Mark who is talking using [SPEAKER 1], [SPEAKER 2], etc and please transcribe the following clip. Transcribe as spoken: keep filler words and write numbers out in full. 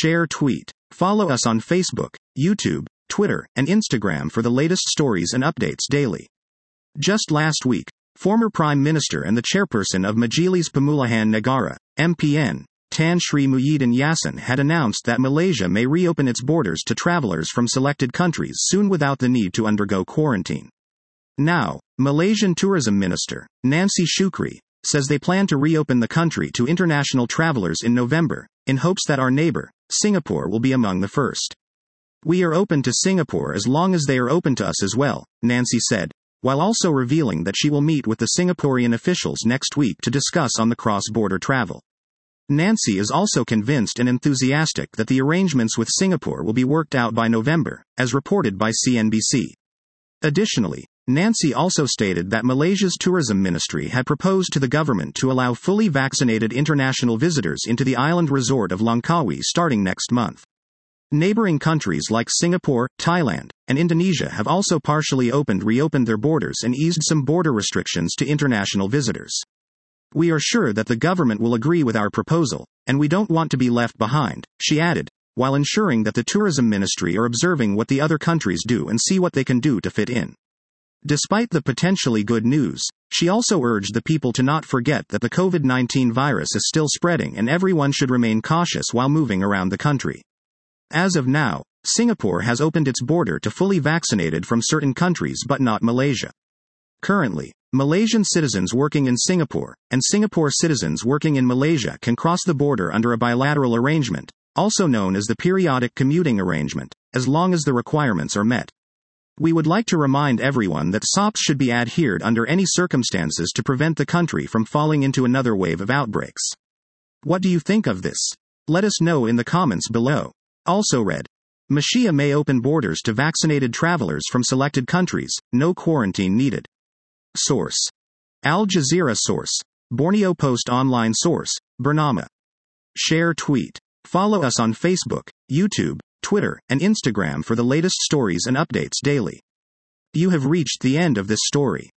[SPEAKER 1] Share tweet. Follow us on Facebook, YouTube, Twitter, and Instagram for the latest stories and updates daily. Just last week, former Prime Minister and the chairperson of Majlis Pemulihan Negara, M P N, Tan Sri Muhyiddin Yassin had announced that Malaysia may reopen its borders to travelers from selected countries soon without the need to undergo quarantine. Now, Malaysian Tourism Minister, Nancy Shukri, says they plan to reopen the country to international travelers in November, in hopes that our neighbor, Singapore, will be among the first. We are open to Singapore as long as they are open to us as well, Nancy said, while also revealing that she will meet with the Singaporean officials next week to discuss on the cross-border travel. Nancy is also convinced and enthusiastic that the arrangements with Singapore will be worked out by November, as reported by C N B C. Additionally, Nancy also stated that Malaysia's tourism ministry had proposed to the government to allow fully vaccinated international visitors into the island resort of Langkawi starting next month. Neighboring countries like Singapore, Thailand, and Indonesia have also partially opened reopened their borders and eased some border restrictions to international visitors. We are sure that the government will agree with our proposal, and we don't want to be left behind, she added, while ensuring that the tourism ministry are observing what the other countries do and see what they can do to fit in. Despite the potentially good news, she also urged the people to not forget that the COVID nineteen virus is still spreading and everyone should remain cautious while moving around the country. As of now, Singapore has opened its border to fully vaccinated from certain countries but not Malaysia. Currently, Malaysian citizens working in Singapore, and Singapore citizens working in Malaysia can cross the border under a bilateral arrangement, also known as the Periodic Commuting Arrangement, as long as the requirements are met. We would like to remind everyone that S O Ps should be adhered under any circumstances to prevent the country from falling into another wave of outbreaks. What do you think of this? Let us know in the comments below. Also read. Malaysia may open borders to vaccinated travelers from selected countries, no quarantine needed. Source. Al Jazeera. Source. Borneo Post. Online source, Bernama. Share tweet. Follow us on Facebook, YouTube, Twitter, and Instagram for the latest stories and updates daily. You have reached the end of this story.